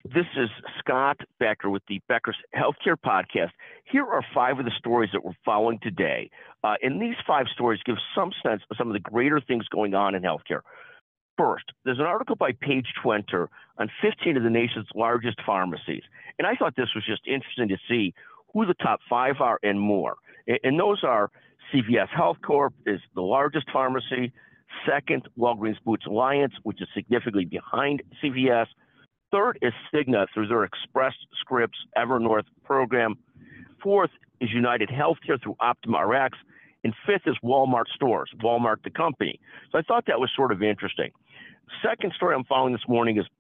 This is Scott Becker with the Becker's Healthcare Podcast. Here are 5 of the stories that we're following today. And these 5 stories give some sense of some of the greater things going on in healthcare. First, there's an article by Paige Twenter on 15 of the nation's largest pharmacies. And I thought this was just interesting to see who the top 5 are and more. And those are CVS Health Corp is the largest pharmacy. Second, Walgreens Boots Alliance, which is significantly behind CVS. Third is Cigna through their Express Scripts Evernorth program. Fourth is United Healthcare through Optima Rx. And fifth is Walmart Stores, Walmart the company. So I thought that was sort of interesting. Second story I'm following this morning is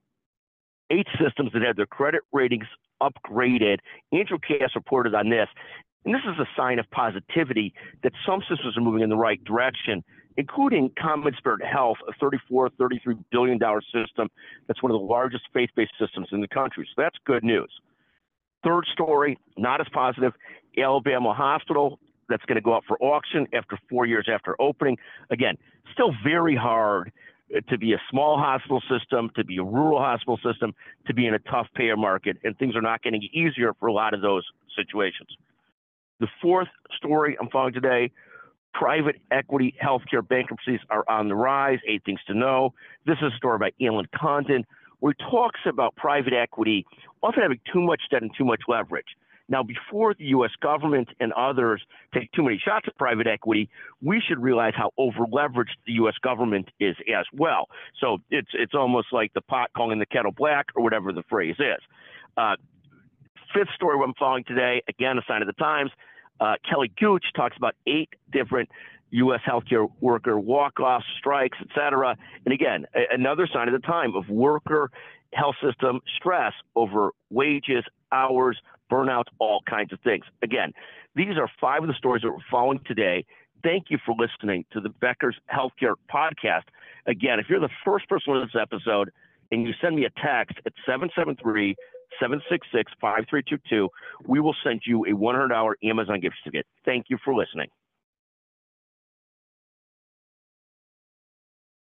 8 systems that had their credit ratings upgraded. Andrew Cass reported on this. And this is a sign of positivity that some systems are moving in the right direction, including CommonSpirit Health, a $33 billion system that's one of the largest faith-based systems in the country. So that's good news. Third story, not as positive, Alabama Hospital, that's going to go up for auction after 4 years after opening. Again, still very hard to be a small hospital system, to be a rural hospital system, to be in a tough payer market, and things are not getting easier for a lot of those situations. The fourth story I'm following today, private equity healthcare bankruptcies are on the rise, 8 things to know. This is a story by Alan Condon, where he talks about private equity often having too much debt and too much leverage. Now, before the U.S. government and others take too many shots at private equity, we should realize how over-leveraged the U.S. government is as well. So it's almost like the pot calling the kettle black, or whatever the phrase is. Fifth story I'm following today, again, a sign of the times. Kelly Gooch talks about 8 different U.S. healthcare worker walk-offs, strikes, et cetera. And again, another sign of the time of worker health system stress over wages, hours, burnouts, all kinds of things. Again, these are 5 of the stories that we're following today. Thank you for listening to the Becker's Healthcare Podcast. Again, if you're the first person on this episode and you send me a text at 773-766-5322, we will send you a $100 Amazon gift certificate. Thank you for listening.